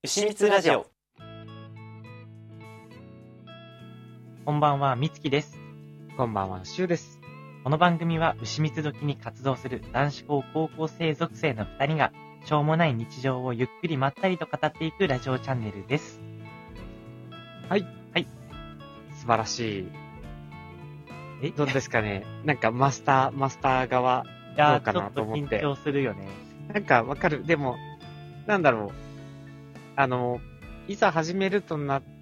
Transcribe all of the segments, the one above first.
牛蜜ラジオ。 こんばんは、みつきです。 こんばんは、しゅうです。 この番組は牛蜜時に活動する男子校高校生属性の2人がしょうもない日常をゆっくりまったりと語っていくラジオチャンネルです。 はい。素晴らしい。どうですかね。なんかマスター側、どうかなと思って。 ちょっと緊張するよね。 なんかわかる。でも、なんだろう。いざ始めるとなって、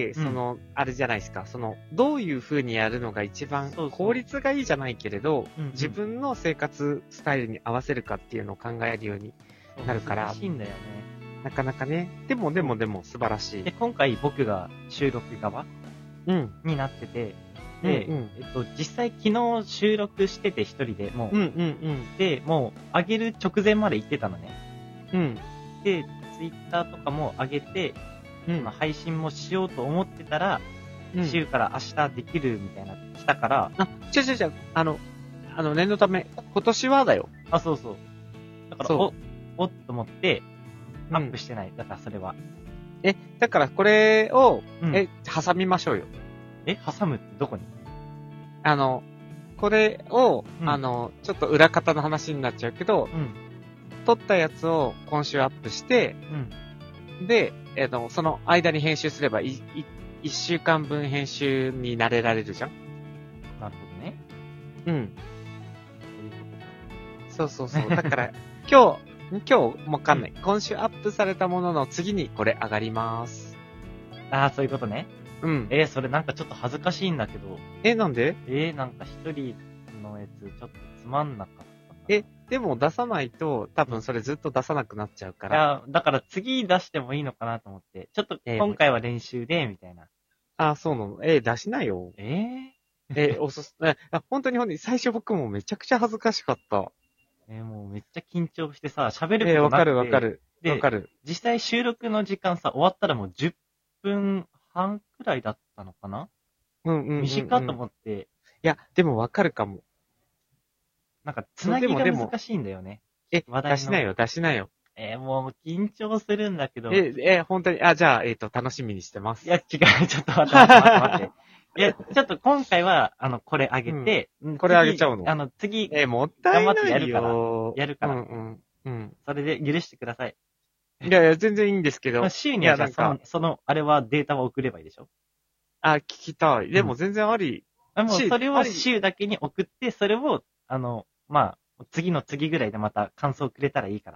あれじゃないですか。どういう風にやるのが一番効率がいいじゃないけれど、自分の生活スタイルに合わせるかっていうのを考えるようになるから。 難しいんだよね。 なかなかね。でも素晴らしい。 で、今回僕が収録側になってて、で、実際昨日収録してて一人でもう、で、もう上げる直前まで行ってたのね。で、ツイッターとかも上げて、配信もしようと思ってたら、週から明日できるみたいな、来たから。 念のため、今年はだよ。 あ、そうそう。だから、おっと思って、アップしてない。だからそれは。 だからこれを、挟みましょうよ。 挟むってどこに？ これを、ちょっと裏方の話になっちゃうけど、撮ったやつを今週アップして、で、その間に編集すれば1週間分編集に慣れられるじゃん。 なるほどね。 そう。だから、今日、わかんない。今週アップされたものの次にこれ上がります。 ああ、そういうことね。それなんかちょっと恥ずかしいんだけど。 なんで？ なんか一人のやつちょっとつまんなかった。 でも出さないと、多分それずっと出さなくなっちゃうから。 いや、だから次出してもいいのかなと思って。ちょっと今回は練習で、みたいな。 そうなの。出しないよ。本当に、最初僕もめちゃくちゃ恥ずかしかった。 もうめっちゃ緊張してさ、喋ることなくて。 わかる。 実際収録の時間さ、終わったらもう10分半くらいだったのかな？短いと思って。 いや、でもわかるかも。 なんか、つなぎが難しいんだよね。 出しなよ。 もう緊張するんだけど。 本当に、じゃあ、楽しみにしてます。 いや、違う、ちょっと待って。いや、ちょっと今回は、これあげて、 これあげちゃうの？ 次、 もったいないよ。 頑張ってやるから。それで許してください。 いや、全然いいんですけど。 週にはじゃあ、あれはデータを送ればいいでしょ？ 聞きたい。でも全然あり。 もうそれを週だけに送って、それを、次の次ぐらいでまた感想くれたらいいから。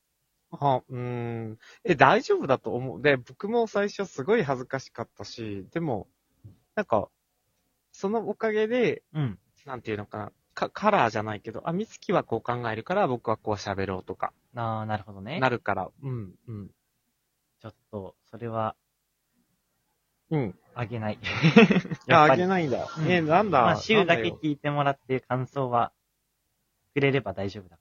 大丈夫だと思う。で、僕も最初すごい恥ずかしかったし、でも、なんか、そのおかげで、なんていうのかな、カラーじゃないけど、みつきはこう考えるから、僕はこう喋ろうとか。 なるほどね。 なるから、 ちょっと、それは、あげない。 あげないんだ。なんだ。 週だけ聞いてもらって感想は、くれれば大丈夫だから。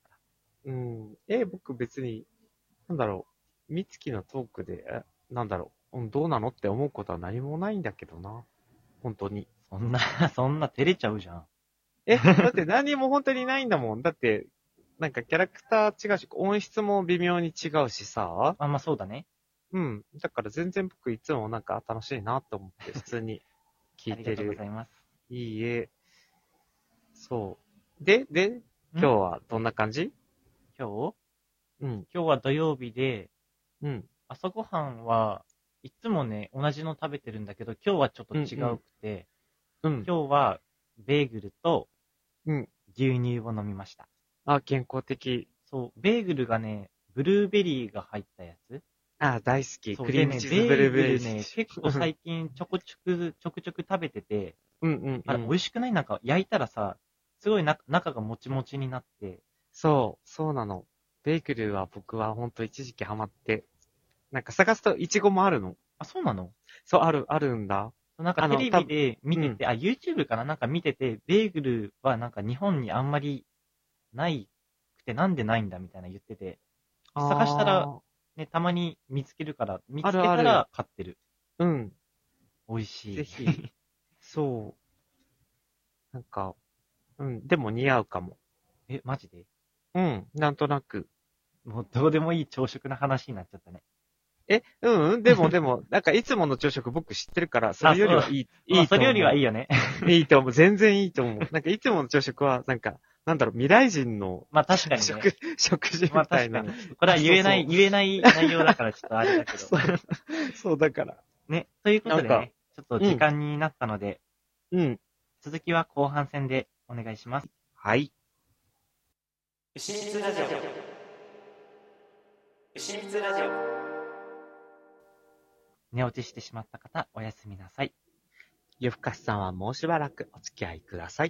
僕別に、みつきのトークで、どうなのって思うことは何もないんだけどな。本当に。 そんな照れちゃうじゃん。 だって何も本当にないんだもん。だって、なんかキャラクター違うし、音質も微妙に違うしさ。 そうだね。 だから全然僕いつもなんか楽しいなと思って普通に聞いてる。 ありがとうございます。 いいえ。そう。で、今日はどんな感じ？ 今日は土曜日で、朝ごはんはいつもね、同じの食べてるんだけど、今日はちょっと違うくて、今日はベーグルと牛乳を飲みました。 健康的。 そう、ベーグルがね、ブルーベリーが入ったやつ。 大好き。 クリームチーズブルーベリーね、結構最近ちょくちょく食べてて、あれ美味しくない？なんか焼いたらさ、すごい中がもちもちになって。 そうなの。ベーグルは僕はほんと一時期ハマって、なんか探すとイチゴもあるの。 そうなの？ そう、あるんだ。 なんかテレビで見てて、YouTube かな？なんか見てて、ベーグルはなんか日本にあんまりないくてなんでないんだみたいな言ってて、探したら、ね、たまに見つけるから、見つけたら買ってる。美味しい。 ぜひ。そう。なんか、でも似合うかも。 マジで？ なんとなく。 もうどうでもいい朝食の話になっちゃったね。 でも、なんかいつもの朝食僕知ってるから、それよりはいいと思う。 それよりはいいよね。 いいと思う。全然いいと思う。なんかいつもの朝食は、なんか、なんだろう、未来人のまあ確かにね。 食事みまあたいな。 確かに。これは言えない内容だからちょっとあれだけど。 そうだから。 ね。ということでね、ちょっと時間になったので、続きは後半戦でお願いします。 はい。 牛蜜ラジオ。牛蜜ラジオ。寝落ちしてしまった方、おやすみなさい。 夜更かしさんはもうしばらくお付き合いください。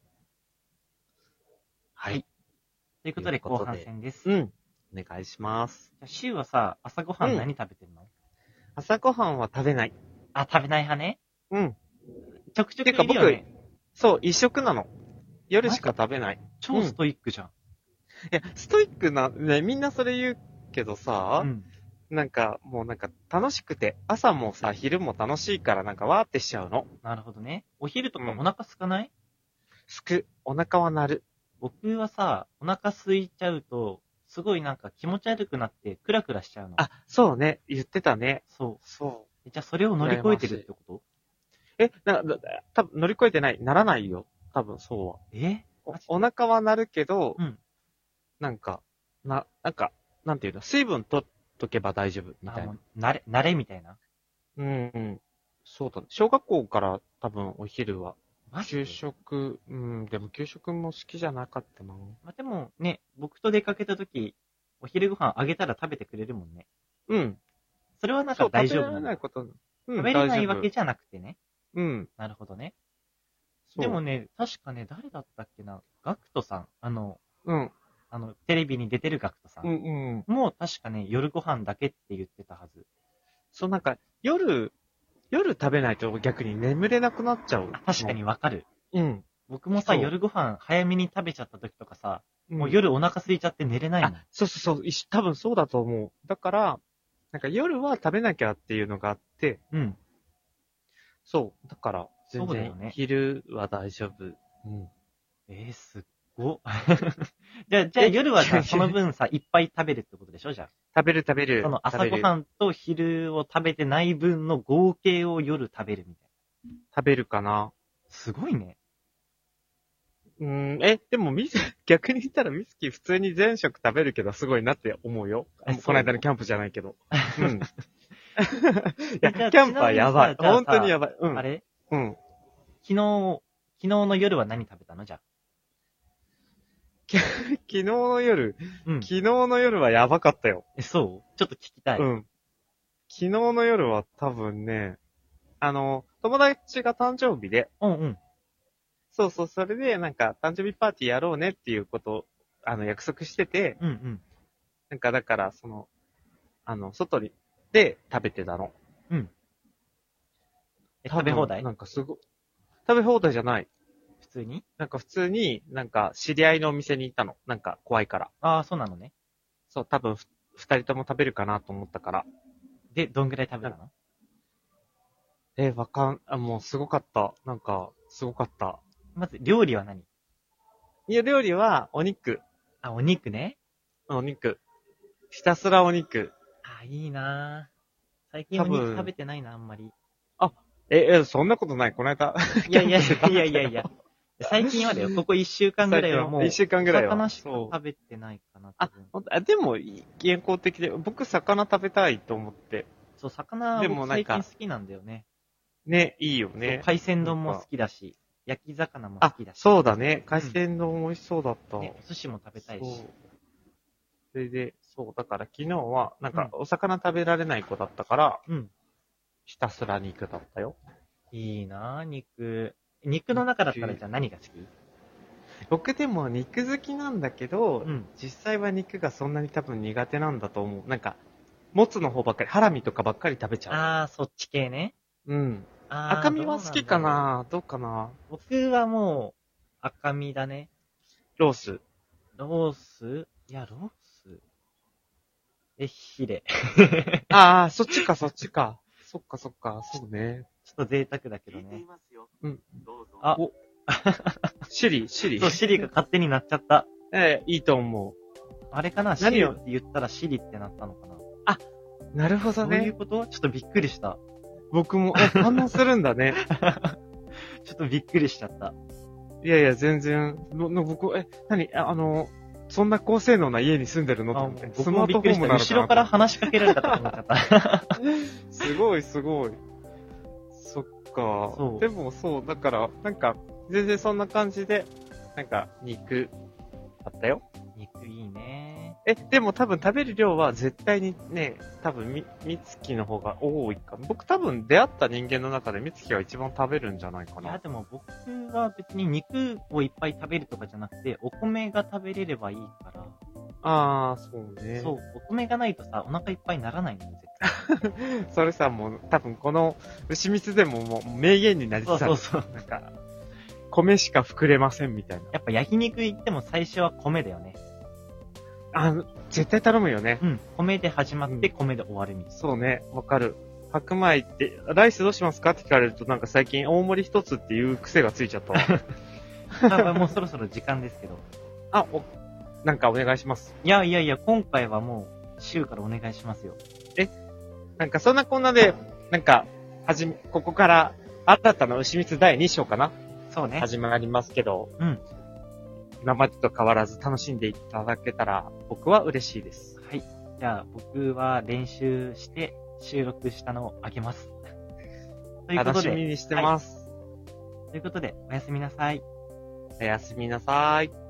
はい。 ということで後半戦です。 お願いします。 じゃあ、シュウはさ、朝ごはん何食べてるの？ 朝ごはんは食べない。 あ、食べない派ね？ちょくちょくいるよね。てか僕、 そう、一食なの。夜しか食べない。 超ストイックじゃん。 いや、ストイックな、ね、みんなそれ言うけどさ、なんか、もうなんか楽しくて、朝もさ、昼も楽しいからなんかわーってしちゃうの。 なるほどね。お昼とかお腹空かない？ お腹は鳴る。 僕はさ、お腹空いちゃうと、すごいなんか気持ち悪くなってクラクラしちゃうの。 あ、そうね。言ってたね。 そう。 そう。 じゃあそれを乗り越えてるってこと？ 多分乗り越えてない。ならないよ。多分そうは。お腹は鳴るけど、なんか、なんていうの、水分取っとけば大丈夫みたいな。 慣れみたいな。 そうだね。小学校から多分お昼は。給食、でも給食も好きじゃなかったな。 まあ、でもね、僕と出かけたとき、お昼ご飯あげたら食べてくれるもんね。それはなんか大丈夫なの？食べれないわけじゃなくてね。なるほどね。でもね、確かね、誰だったっけな、ガクトさん。テレビに出てるガクトさん。もう確かね、夜ご飯だけって言ってたはず。 そう、なんか、夜食べないと逆に眠れなくなっちゃう。 確かにわかる。僕もさ、夜ご飯早めに食べちゃった時とかさ、もう夜お腹空いちゃって寝れないもん。 そう、多分そうだと思う。だから、なんか夜は食べなきゃっていうのがあって、そう、だから、全然、昼は大丈夫。 すっご。じゃあ夜はさ、その分さ、いっぱい食べるってことでしょ？じゃあ。 食べる。 その朝ごはんと昼を食べてない分の合計を夜食べるみたいな。 食べるかな。 すごいね。 でも逆に言ったらミスキー普通に全食食べるけどすごいなって思うよ。この間のキャンプじゃないけど。いや、キャンプはやばい。本当にやばい。 あれ？昨日の夜は何食べたの？じゃあ。 昨日の夜はやばかったよ。 そう？ちょっと聞きたい。 昨日の夜は多分ね、友達が誕生日で、そう、それでなんか誕生日パーティーやろうねっていうことを、約束してて、なんかだから、外で食べてたの。 食べ放題？ なんか食べ放題じゃない。 普通に？ なんか普通に、なんか知り合いのお店に行ったの。なんか怖いから。 ああ、そうなのね。 そう、多分二人とも食べるかなと思ったから。 で、どんぐらい食べたの？ もうすごかった。なんか、すごかった。 まず、料理は何？ いや、料理はお肉。 あ、お肉ね。 お肉。ひたすらお肉。 あ、いいなぁ。最近お肉食べてないな、あんまり。 そんなことない。この間。 いや。最近はだよ。ここ1週間ぐらいはもう。 1週間ぐらいは。 魚しか食べてないかな。 でも、健康的で、僕魚食べたいと思って。 そう、魚は僕最近好きなんだよね。 ね、いいよね。 海鮮丼も好きだし、焼き魚も好きだし。 そうだね。海鮮丼美味しそうだった。 お寿司も食べたいし。 それで、だから昨日は、なんか、お魚食べられない子だったから、ひたすら肉だったよ。 いいなぁ、肉。肉の中だったらじゃあ何が好き？ 僕でも肉好きなんだけど、実際は肉がそんなに多分苦手なんだと思う。なんか、もつの方ばっかり、ハラミとかばっかり食べちゃう。 ああ、そっち系ね。 赤身は好きかな？どうかな？ 僕はもう、赤身だね。 ロース？ いや、ロースヒレ。 そっちか。そっか。そうね。 ちょっと贅沢だけどね。 シリ。 そう、シリが勝手になっちゃった。 いいと思う。 あれかな？シリって言ったらシリってなったのかな？ なるほどね。 どういうことちょっとびっくりした。 僕も、反応するんだね。 ちょっとびっくりしちゃった。 いやいや、全然、僕、そんな高性能な家に住んでるのと思って。 スマートフォームなのかな。後ろから話しかけられたと思っちゃった。 すごいすごい。そっか。でもそう、だから、なんか、全然そんな感じで、なんか、肉、あったよ。 肉いいね。 でも多分食べる量は絶対にね、多分みつきの方が多いか。僕多分出会った人間の中でみつきが一番食べるんじゃないかな。 いや、でも僕は別に肉をいっぱい食べるとかじゃなくて、お米が食べれればいいから。 ああ、そうね。 そう、お米がないとさ、お腹いっぱいにならないのよ、絶対。それさ、もう多分この牛蜜でももう名言になりそう。 そう。 なんか、米しか膨れませんみたいな。 やっぱ焼肉行っても最初は米だよね。 絶対頼むよね。 うん。米で始まって米で終わるみたいな。 そうね、わかる。白米って、ライスどうしますかって聞かれるとなんか最近大盛り一つっていう癖がついちゃったわ。 もうそろそろ時間ですけど。 なんかお願いします。 いや、今回はもう、週からお願いしますよ。 なんかそんなこんなで、なんか、ここから新たな牛蜜第2章かな？ そうね。 始まりますけど。 うん。 今までと変わらず楽しんでいただけたら僕は嬉しいです。 はい。じゃあ僕は練習して収録したのをあげます。 ということで。楽しみにしてます。 ということで、おやすみなさい。 おやすみなさい。